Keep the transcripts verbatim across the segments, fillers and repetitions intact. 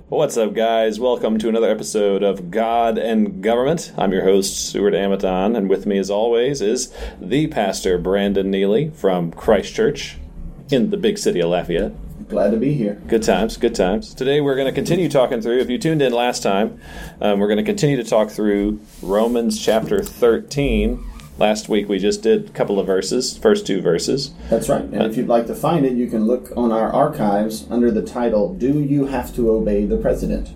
What's up, guys? Welcome to another episode of God and Government. I'm your host, Stuart Amaton, and with me, as always, is the pastor, Brandon Neely, from Christ Church in the big city of Lafayette. Glad to be here. Good times, good times. Today we're going to continue talking through, if you tuned in last time, um, we're going to continue to talk through Romans chapter thirteen. Last week we just did a couple of verses, first two verses. That's right. And uh, if you'd like to find it, you can look on our archives under the title, Do You Have to Obey the President?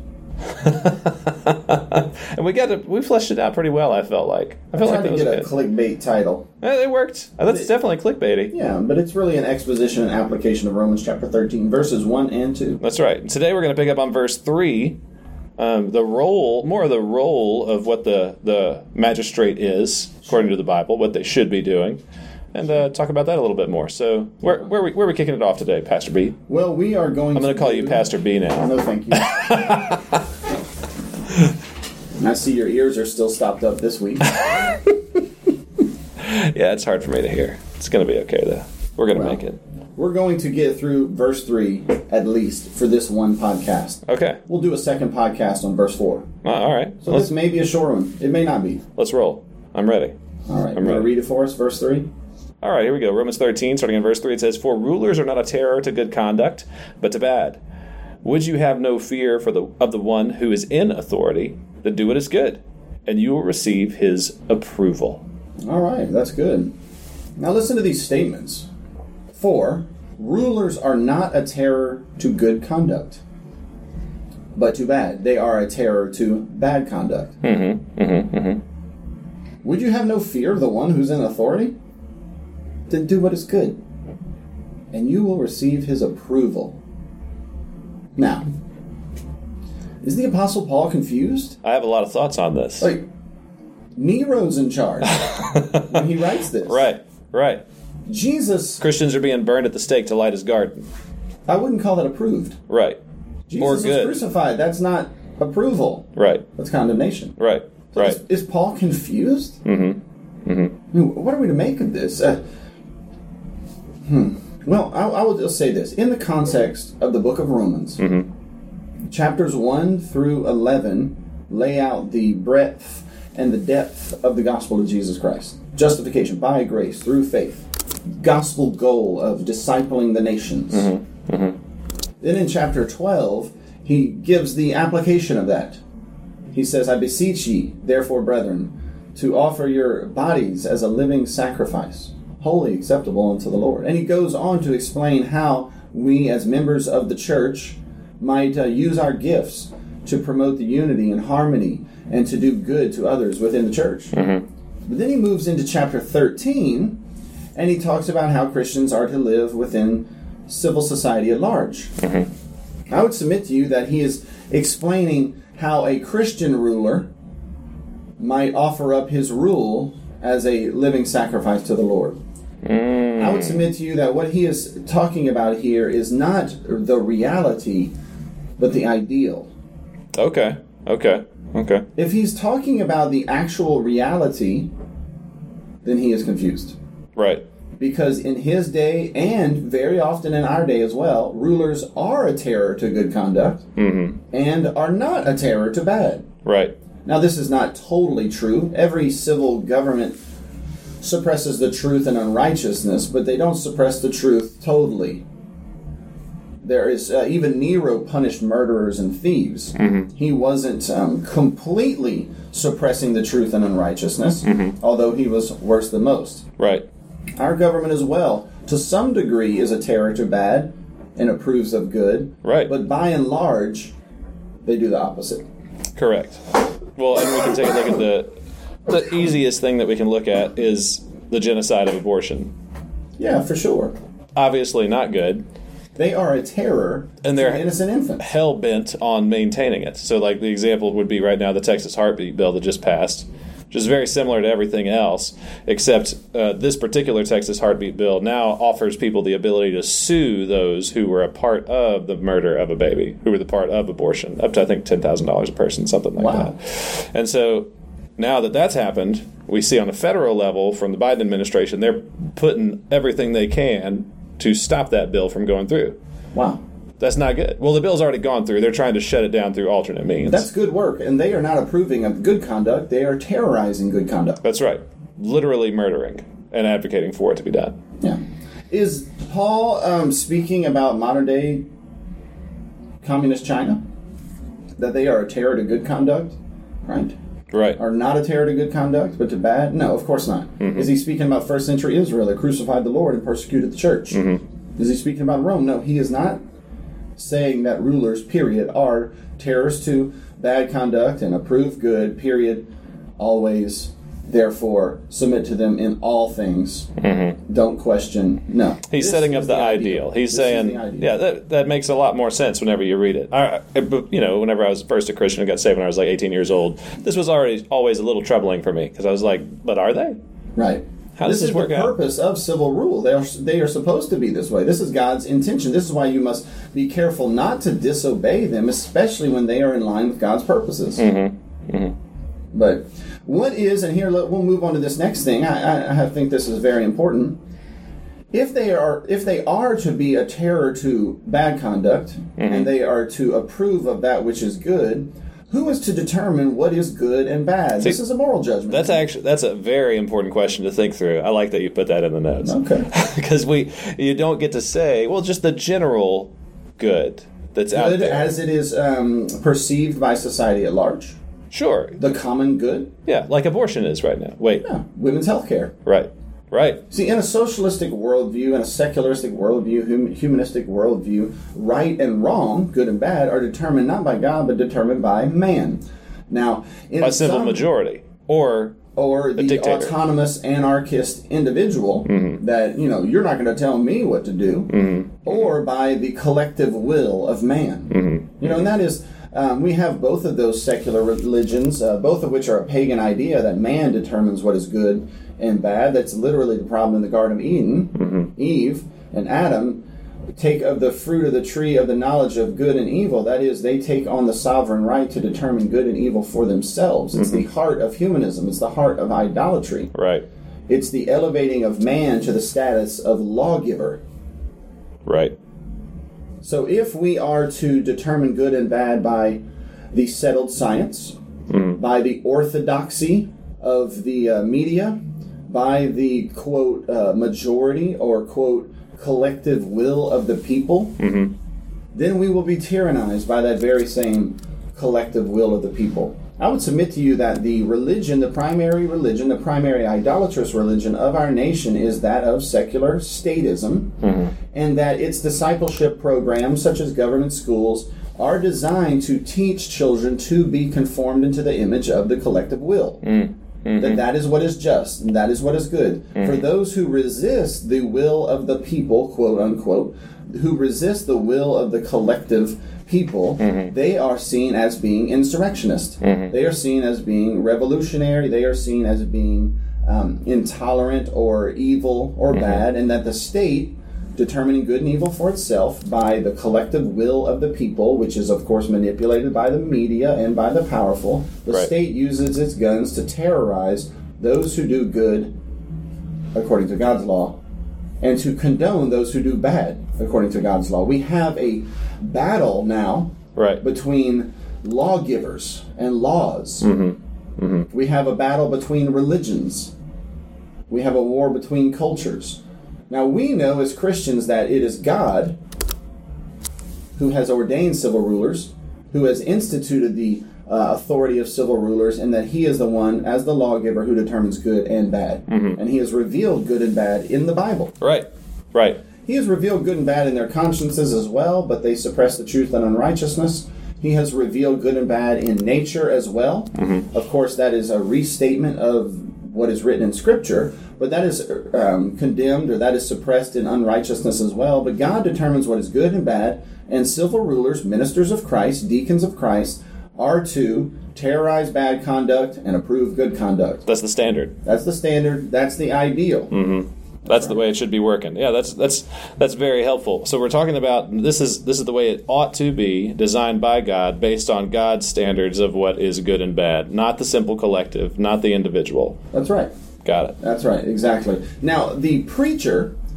And we got to, we fleshed it out pretty well, I felt like. I felt I like that to was get good. a clickbait title. Yeah, it worked. That's it, definitely clickbaity. Yeah, but it's really an exposition and application of Romans chapter thirteen, verses one and two. That's right. Today we're going to pick up on verse three. Um, the role, more of the role of what the, the magistrate is, according to the Bible, what they should be doing, and uh, talk about that a little bit more. So, where where are we, where are we kicking it off today, Pastor B? Well, we are going I'm going to call you Pastor B now. No, thank you. And I see your ears are still stopped up this week. Yeah, it's hard for me to hear. It's going to be okay, though. We're going to well, make it. We're going to get through verse three, at least, for this one podcast. Okay. We'll do a second podcast on verse four. Uh, all right. So this may be a short one. It may not be. Let's roll. I'm ready. All right. I'm you ready. Want to read it for us, verse three? All right, here we go. Romans thirteen, starting in verse three, it says, For rulers are not a terror to good conduct, but to bad. Would you have no fear for the of the one who is in authority, then do what is good, and you will receive his approval. All right, that's good. Now listen to these statements. For rulers are not a terror to good conduct, but to bad. They are a terror to bad conduct. Mm-hmm, mm-hmm, mm-hmm. Would you have no fear of the one who's in authority? Then do what is good, and you will receive his approval. Now, is the Apostle Paul confused? I have a lot of thoughts on this. Like, Nero's in charge when he writes this. Right, right. Jesus... Christians are being burned at the stake to light his garden. I wouldn't call that approved. Right. Jesus or good. was crucified. That's not approval. Right. That's condemnation. Right, so right. Is, is Paul confused? Mm-hmm, mm-hmm. I mean, what are we to make of this? Uh, hmm. Well, I, I will just say this. In the context of the book of Romans, mm-hmm. chapters one through eleven lay out the breadth and the depth of the gospel of Jesus Christ. Justification by grace through faith. Gospel goal of discipling the nations. Mm-hmm. Mm-hmm. Then in chapter twelve, he gives the application of that. He says, I beseech ye, therefore, brethren, to offer your bodies as a living sacrifice, wholly acceptable unto the Lord. And he goes on to explain how we, as members of the church, might uh, use our gifts to promote the unity and harmony and to do good to others within the church. Mm-hmm. But then he moves into chapter thirteen, and he talks about how Christians are to live within civil society at large. Mm-hmm. I would submit to you that he is explaining how a Christian ruler might offer up his rule as a living sacrifice to the Lord. Mm. I would submit to you that what he is talking about here is not the reality, but the ideal. Okay, okay, okay. If he's talking about the actual reality, then he is confused. Right. Because in his day, and very often in our day as well, rulers are a terror to good conduct, mm-hmm. and are not a terror to bad. Right. Now, this is not totally true. Every civil government suppresses the truth and unrighteousness, but they don't suppress the truth totally. There is, uh, even Nero punished murderers and thieves. Mm-hmm. He wasn't um, completely suppressing the truth and unrighteousness, mm-hmm. although he was worse than most. Right. Our government as well, to some degree, is a terror to bad and approves of good. Right. But by and large, they do the opposite. Correct. Well, and we can take a look at the the easiest thing that we can look at is the genocide of abortion. Yeah, for sure. Obviously not good. They are a terror and they're to innocent infants. Hell-bent on maintaining it. So, like, the example would be right now the Texas Heartbeat bill that just passed, which is very similar to everything else, except uh, this particular Texas Heartbeat bill now offers people the ability to sue those who were a part of the murder of a baby, who were the part of abortion, up to, I think, ten thousand dollars a person, something like wow. that. And so now that that's happened, we see on a federal level from the Biden administration, they're putting everything they can to stop that bill from going through. Wow. That's not good. Well, the bill's already gone through. They're trying to shut it down through alternate means. That's good work, and they are not approving of good conduct. They are terrorizing good conduct. That's right. Literally murdering and advocating for it to be done. Yeah. Is Paul um, speaking about modern-day communist China? That they are a terror to good conduct? Right? Right. Are not a terror to good conduct, but to bad? No, of course not. Mm-hmm. Is he speaking about first century Israel that crucified the Lord and persecuted the church? Mm-hmm. Is he speaking about Rome? No, he is not saying that rulers, period, are terrors to bad conduct and approve good, period, always, therefore, submit to them in all things. Mm-hmm. Don't question. No. He's this setting up the, the ideal. ideal. He's this saying, ideal. yeah, that, that makes a lot more sense whenever you read it. I, you know, whenever I was first a Christian and got saved when I was like eighteen years old, this was already always a little troubling for me because I was like, but are they? Right. How does this, this work out? This is the purpose of civil rule. They are, they are supposed to be this way. This is God's intention. This is why you must be careful not to disobey them, especially when they are in line with God's purposes. Mm-hmm. Mm-hmm. But what is, and here we'll move on to this next thing. I, I think this is very important. If they are, if they are to be a terror to bad conduct, mm-hmm. and they are to approve of that which is good, who is to determine what is good and bad? See, this is a moral judgment. That's actually that's a very important question to think through. I like that you put that in the notes. Okay, because we you don't get to say, well, just the general good that's good out there as it is um, perceived by society at large. Sure, the common good. Yeah, like abortion is right now. Wait, yeah, women's health care. Right. Right. See, in a socialistic worldview, in a secularistic worldview, hum- humanistic worldview, right and wrong, good and bad, are determined not by God, but determined by man. Now, in by simple some, majority, or or the dictator. Autonomous anarchist individual mm-hmm. that, you know, you're not going to tell me what to do, mm-hmm. or by the collective will of man. Mm-hmm. You know, and that is. Um, we have both of those secular religions, uh, both of which are a pagan idea that man determines what is good and bad. That's literally the problem in the Garden of Eden. Mm-hmm. Eve and Adam take of the fruit of the tree of the knowledge of good and evil. That is, they take on the sovereign right to determine good and evil for themselves. It's mm-hmm. the heart of humanism. It's the heart of idolatry. Right. It's the elevating of man to the status of lawgiver. Right. So if we are to determine good and bad by the settled science, mm-hmm. by the orthodoxy of the uh, media, by the, quote, uh, majority or, quote, collective will of the people, mm-hmm. then we will be tyrannized by that very same collective will of the people. I would submit to you that the religion, the primary religion, the primary idolatrous religion of our nation is that of secular statism, mm-hmm. and that its discipleship programs, such as government schools, are designed to teach children to be conformed into the image of the collective will. Mm-hmm. That that is what is just, and that is what is good. Mm-hmm. For those who resist the will of the people, quote unquote, who resist the will of the collective people, mm-hmm. they are seen as being insurrectionists. Mm-hmm. They are seen as being revolutionary. They are seen as being um, intolerant or evil or mm-hmm. bad, and that the state, determining good and evil for itself by the collective will of the people, which is, of course, manipulated by the media and by the powerful, the right. state uses its guns to terrorize those who do good according to God's law, and to condone those who do bad according to God's law. We have a battle now right. between lawgivers and laws. Mm-hmm. Mm-hmm. We have a battle between religions. We have a war between cultures. Now, we know as Christians that it is God who has ordained civil rulers, who has instituted the uh, authority of civil rulers, and that he is the one, as the lawgiver, who determines good and bad. Mm-hmm. And he has revealed good and bad in the Bible. Right, right. He has revealed good and bad in their consciences as well, but they suppress the truth and unrighteousness. He has revealed good and bad in nature as well. Mm-hmm. Of course, that is a restatement of what is written in Scripture, but that is um, condemned or that is suppressed in unrighteousness as well. But God determines what is good and bad, and civil rulers, ministers of Christ, deacons of Christ, are to terrorize bad conduct and approve good conduct. That's the standard. That's the standard. That's the ideal. Mm-hmm. That's the way it should be working. Yeah, that's that's that's very helpful. So we're talking about this is this is the way it ought to be, designed by God, based on God's standards of what is good and bad, not the simple collective, not the individual. That's right. Got it. That's right, exactly. Now, the preacher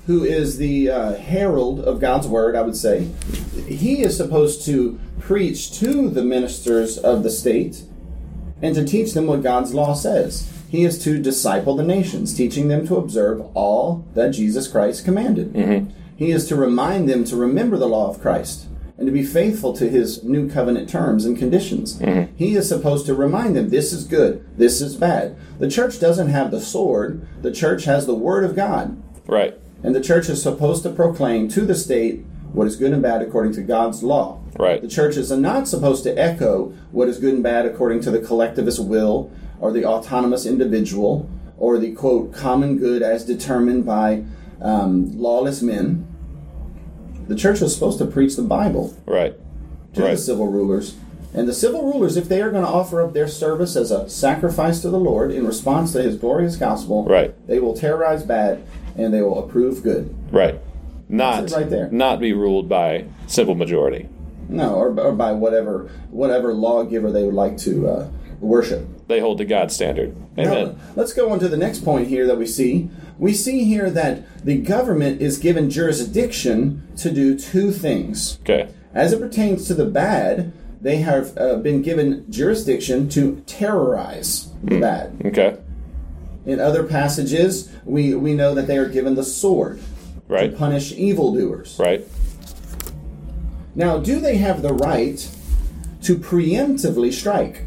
who is the uh, herald of God's word, I would say, he is supposed to preach to the ministers of the state and to teach them what God's law says. He is to disciple the nations, teaching them to observe all that Jesus Christ commanded. Mm-hmm. He is to remind them to remember the law of Christ and to be faithful to his new covenant terms and conditions. Mm-hmm. He is supposed to remind them, this is good, this is bad. The church doesn't have the sword. The church has the word of God. Right. And the church is supposed to proclaim to the state what is good and bad according to God's law. Right. The church is not supposed to echo what is good and bad according to the collectivist will or the autonomous individual or the, quote, common good as determined by um, lawless men. The church is supposed to preach the Bible right. to right. the civil rulers. And the civil rulers, if they are going to offer up their service as a sacrifice to the Lord in response to his glorious gospel, right. they will terrorize bad and they will approve good. Right. Not That's it right there. Not be ruled by simple majority. No, or, or by whatever whatever lawgiver they would like to uh, worship. They hold to God's standard. Amen. Now, let's go on to the next point here that we see. We see here that the government is given jurisdiction to do two things. Okay. As it pertains to the bad, they have uh, been given jurisdiction to terrorize the Mm. bad. Okay. In other passages, we, we know that they are given the sword Right. to punish evildoers. Right. Now, do they have the right to preemptively strike?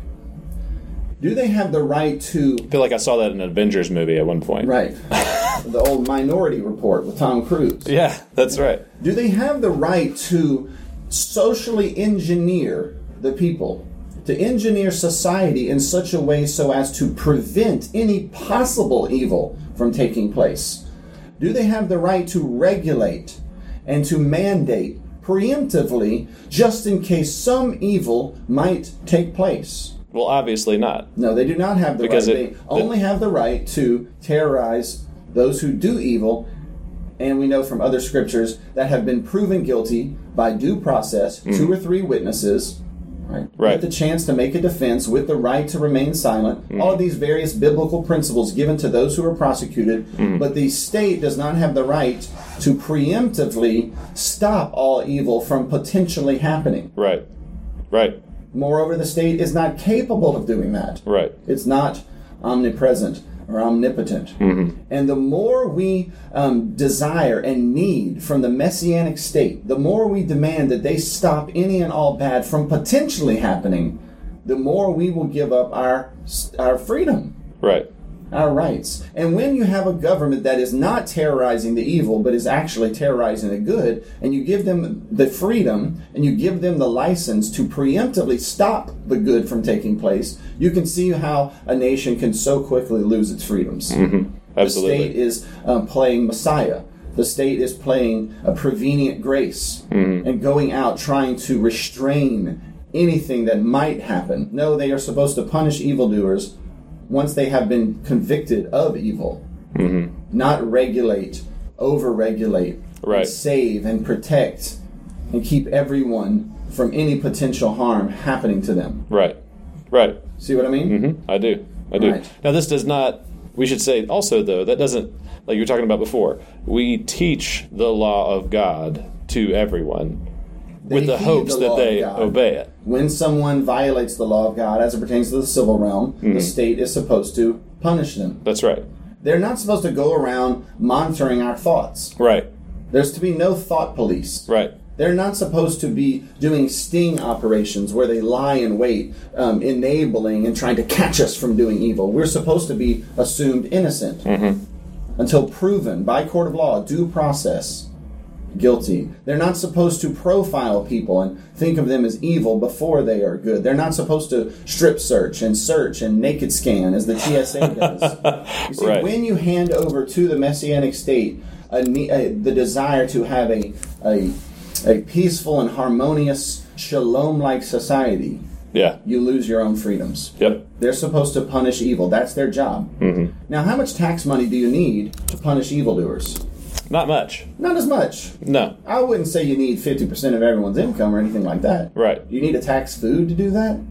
Do they have the right to... I feel like I saw that in an Avengers movie at one point. Right. The old Minority Report with Tom Cruise. Yeah, that's right. Do they have the right to socially engineer the people? To engineer society in such a way so as to prevent any possible evil from taking place? Do they have the right to regulate and to mandate preemptively just in case some evil might take place? Well, obviously not. No, they do not have the Because right. it- They only have the right to terrorize those who do evil, and we know from other scriptures that have been proven guilty by due process, two or three witnesses, right? Right. With the chance to make a defense, with the right to remain silent. All of these various biblical principles given to those who are prosecuted, but the state does not have the right to preemptively stop all evil from potentially happening. Right. Right. Moreover, the state is not capable of doing that. Right. It's not omnipresent or omnipotent. Mm-hmm. And the more we um, desire and need from the Messianic state, the more we demand that they stop any and all bad from potentially happening, the more we will give up our our freedom, Right. our rights. And when you have a government that is not terrorizing the evil, but is actually terrorizing the good, and you give them the freedom, and you give them the license to preemptively stop the good from taking place, you can see how a nation can so quickly lose its freedoms. Mm-hmm. Absolutely. The state is um, playing Messiah. The state is playing a prevenient grace Mm-hmm. and going out trying to restrain anything that might happen. No, they are supposed to punish evildoers once they have been convicted of evil, Mm-hmm. not regulate, over-regulate, Right. and save and protect and keep everyone from any potential harm happening to them. Right. Right. See what I mean? Mm-hmm. I do. I do. Right. Now, this does not, we should say also, though, that doesn't, like you were talking about before, we teach the law of God to everyone with They the heed hopes the that law they of God. obey it. When someone violates the law of God as it pertains to the civil realm, Mm-hmm. the state is supposed to punish them. That's right. They're not supposed to go around monitoring our thoughts. Right. There's to be no thought police. Right. They're not supposed to be doing sting operations where they lie in wait, um, enabling and trying to catch us from doing evil. We're supposed to be assumed innocent Mm-hmm. until proven by court of law, due process, guilty. They're not supposed to profile people and think of them as evil before they are good. They're not supposed to strip search and search and naked scan as the T S A does. You see, Right. when you hand over to the Messianic state a, ne- a, the desire to have a, a, a peaceful and harmonious, shalom-like society, Yeah. you lose your own freedoms. Yep. They're supposed to punish evil. That's their job. Mm-hmm. Now, how much tax money do you need to punish evildoers? Not much. Not as much. No. I wouldn't say you need fifty percent of everyone's income or anything like that. Right. You need to tax food to do that?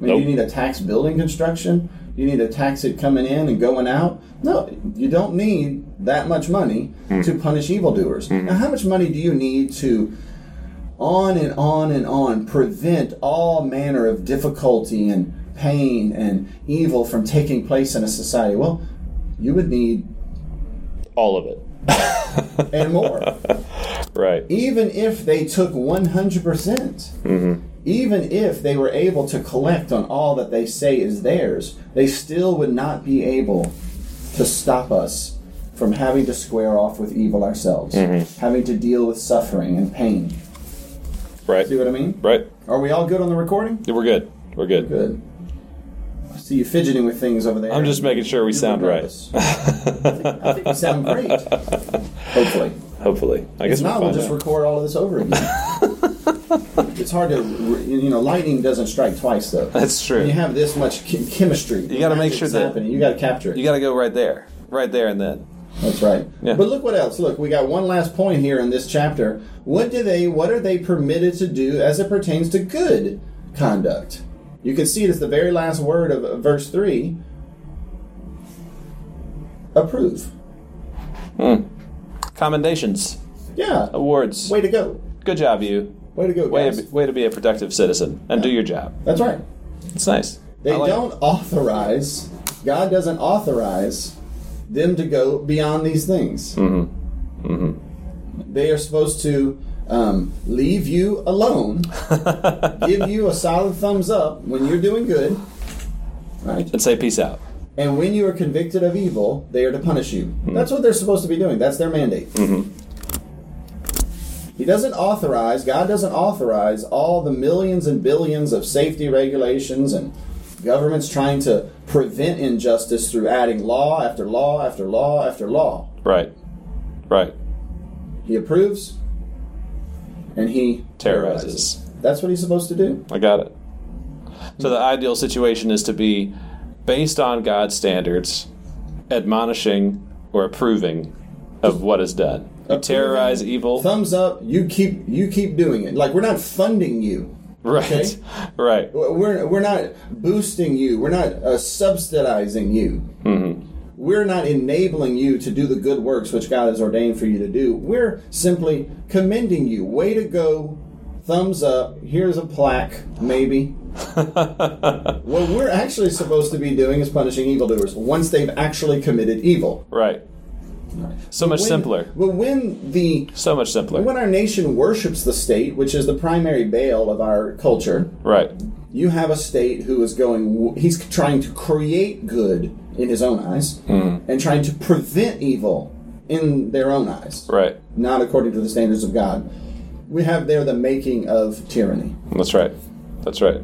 I mean, Nope. do you need a tax building construction? Do you need a tax it coming in and going out? No, you don't need that much money Mm. to punish evildoers. Mm-hmm. Now, how much money do you need to, on and on and on, prevent all manner of difficulty and pain and evil from taking place in a society? Well, you would need All of it. and more. Right. Even if they took one hundred percent, Mm-hmm. even if they were able to collect on all that they say is theirs, they still would not be able to stop us from having to square off with evil ourselves, Mm-hmm. having to deal with suffering and pain. Right. See what I mean? Right. Are we all good on the recording? Yeah, we're good. We're good. Good. I see you fidgeting with things over there. I'm just making sure we You're sound right. regardless. I think, I think we sound great. Hopefully. Hopefully. I guess If not, we'll we'll find just out. record all of this over again. It's hard to, you know, lightning doesn't strike twice, though. That's true. When you have this much ch- chemistry, You gotta make magic's sure that- happening. You got to capture it. You got to go right there. Right there and then. That's right. Yeah. But look what else. Look, we got one last point here in this chapter. What do they? What are they permitted to do as it pertains to good conduct? You can see it as the very last word of uh, verse three. Approve. Hmm. Commendations. Yeah. Awards. Way to go. Good job, you. Way to go, Way guys. to, way to be a productive citizen and do your job. That's right. It's nice. They I like don't authorize, God doesn't authorize them to go beyond these things. Mm-hmm. Mm-hmm. They are supposed to um, leave you alone, give you a solid thumbs up when you're doing good, right? And say peace out. And when you are convicted of evil, they are to punish you. Mm-hmm. That's what they're supposed to be doing. That's their mandate. Mm-hmm. He doesn't authorize, God doesn't authorize all the millions and billions of safety regulations and governments trying to prevent injustice through adding law after law after law after law. Right. Right. He approves and he Terrorizes. terrorizes. That's what he's supposed to do. I got it. So the ideal situation is to be based on God's standards, admonishing or approving of what is done. You terrorize evil. Thumbs up, you keep you keep doing it. Like, we're not funding you. Right. Okay? Right. We're we're not boosting you. We're not uh, subsidizing you. Mm-hmm. We're not enabling you to do the good works which God has ordained for you to do. We're simply commending you. Way to go. Thumbs up. Here's a plaque, maybe. What we're actually supposed to be doing is punishing evildoers once they've actually committed evil. Right. So much When- simpler. But when the So much simpler. when our nation worships the state, which is the primary Baal of our culture, Right. you have a state who is going, he's trying to create good in his own eyes Mm. and trying to prevent evil in their own eyes, Right. not according to the standards of God. We have there the making of tyranny. That's right. That's right.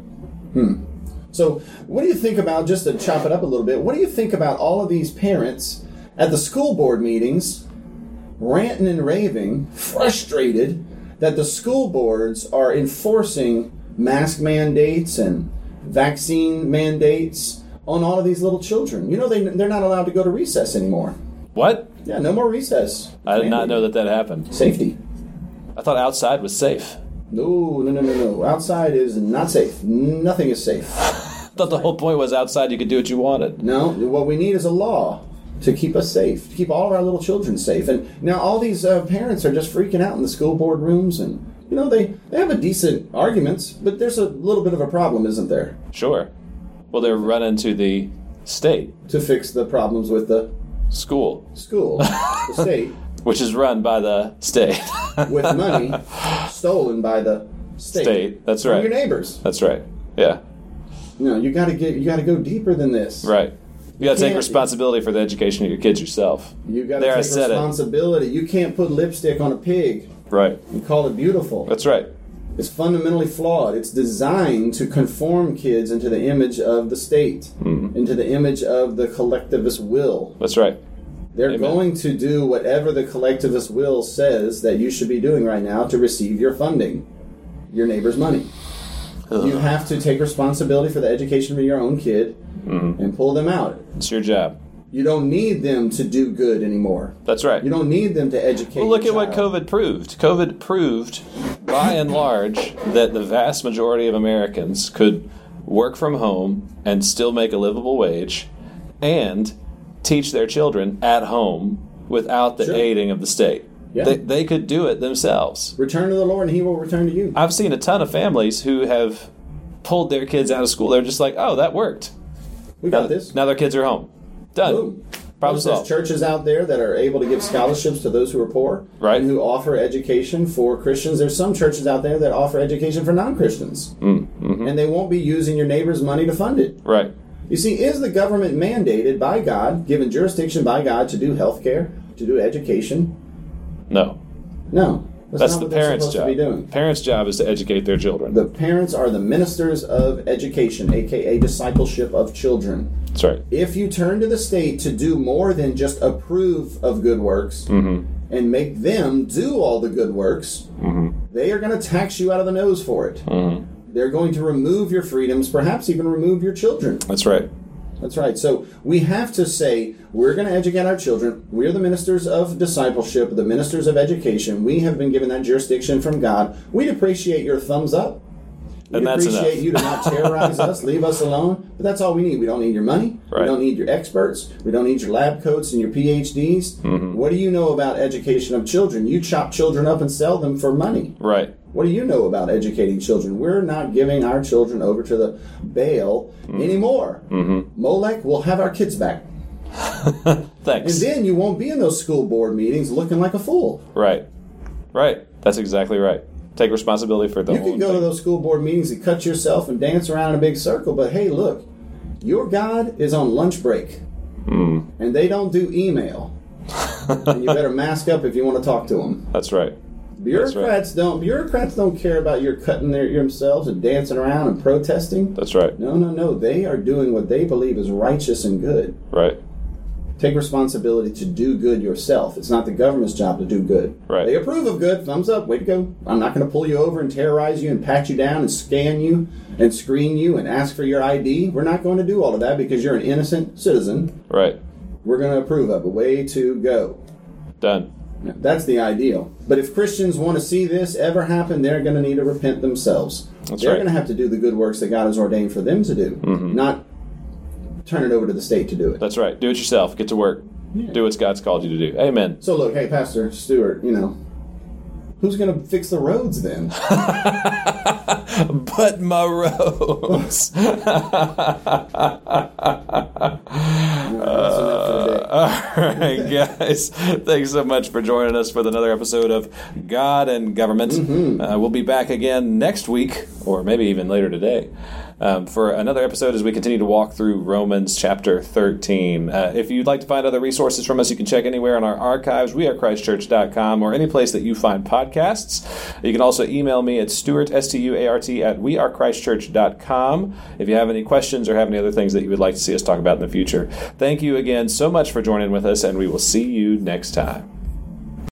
So, what do you think about, just to chop it up a little bit, what do you think about all of these parents at the school board meetings ranting and raving, frustrated that the school boards are enforcing mask mandates and vaccine mandates on all of these little children? You know, they, they're not allowed to go to recess anymore. What? Yeah, no more recess. I did not know that that happened. Safety. I thought outside was safe. No, no, no, no, no. Outside is not safe. Nothing is safe. I thought the whole point was outside you could do what you wanted. No, what we need is a law to keep us safe, to keep all of our little children safe. And now all these uh, parents are just freaking out in the school board rooms, and you know they, they have a decent arguments, but there's a little bit of a problem, isn't there, Sure. Well, they're running to the state to fix the problems with the school, school, the state, which is run by the state. with money stolen by the state. State, that's From right. your neighbors. That's right. Yeah. You know, you got to get, you got to go deeper than this. Right. You got to take can't- responsibility for the education of your kids yourself. You got to There, I take said it. responsibility. You can't put lipstick on a pig Right. and call it beautiful. That's right. It's fundamentally flawed. It's designed to conform kids into the image of the state, Mm. into the image of the collectivist will. That's right. They're Amen. going to do whatever the collectivist will says that you should be doing right now to receive your funding, your neighbor's money. Ugh. You have to take responsibility for the education of your own kid Mhm. and pull them out. It's your job. You don't need them to do good anymore. That's right. You don't need them to educate. Well, look your at what child. COVID proved. COVID proved, by and large, that the vast majority of Americans could work from home and still make a livable wage, and teach their children at home without the Sure. aiding of the state. Yeah. They, they could do it themselves. Return to the Lord, and He will return to you. I've seen a ton of families who have pulled their kids out of school. They're just like, oh, that worked. We Now, got this. now their kids are home. Done. Boom. Problem There's solved. churches out there that are able to give scholarships to those who are poor, Right. and who offer education for Christians. There's some churches out there that offer education for non-Christians, Mm, mm-hmm. and they won't be using your neighbor's money to fund it. Right. You see, is the government mandated by God, given jurisdiction by God, to do health care, to do education? No. No. That's not the what they're parents' supposed job. to be doing. Parents' job is to educate their children. The parents are the ministers of education, aka discipleship of children. That's right. If you turn to the state to do more than just approve of good works Mm-hmm. and make them do all the good works, Mm-hmm. they are going to tax you out of the nose for it. Mm-hmm. They're going to remove your freedoms, perhaps even remove your children. That's right. That's right. So we have to say, we're going to educate our children. We're the ministers of discipleship, the ministers of education. We have been given that jurisdiction from God. We'd appreciate your thumbs up. We'd And that's appreciate enough. you to not terrorize us, leave us alone. But that's all we need. We don't need your money. Right. We don't need your experts. We don't need your lab coats and your P H Ds. Mm-hmm. What do you know about education of children? You chop children up and sell them for money. Right. What do you know about educating children? We're not giving our children over to the Baal Mm-hmm. anymore. Mm-hmm. Molech will have our kids back. Thanks. And then you won't be in those school board meetings looking like a fool. Right. Right. That's exactly right. Take responsibility for the You whole can go thing. to those school board meetings and cut yourself and dance around in a big circle, but hey, look, your God is on lunch break. Mm. And they don't do email. And you better mask up if you want to talk to them. That's right. Bureaucrats don't bureaucrats don't care about your cutting their themselves and dancing around and protesting. That's right. No, no, no. They are doing what they believe is righteous and good. Right. Take responsibility to do good yourself. It's not the government's job to do good. Right. They approve of good. Thumbs up. Way to go. I'm not going to pull you over and terrorize you and pat you down and scan you and screen you and ask for your I D. We're not going to do all of that because you're an innocent citizen. Right. We're going to approve of it. Way to go. Done. That's the ideal. But if Christians want to see this ever happen, they're going to need to repent themselves. That's they're right. going to have to do the good works that God has ordained for them to do, Mm-hmm. not turn it over to the state to do it. That's right. Do it yourself. Get to work. Do what God's called you to do. Amen. So look, hey, Pastor Stewart, you know, who's going to fix the roads then? But my rose. That's enough for the day. All right, guys. Thanks so much for joining us for another episode of God and Government. Mm-hmm. Uh, we'll be back again next week, or maybe even later today, um, for another episode as we continue to walk through Romans chapter thirteen. Uh, if you'd like to find other resources from us, you can check anywhere on our archives, we are christ church dot com, or any place that you find podcasts. You can also email me at Stuart, S T U A R T, at we are christ church dot com if you have any questions or have any other things that you would like to see us talk about in the future. Thank you again so much for joining with us, and we will see you next time.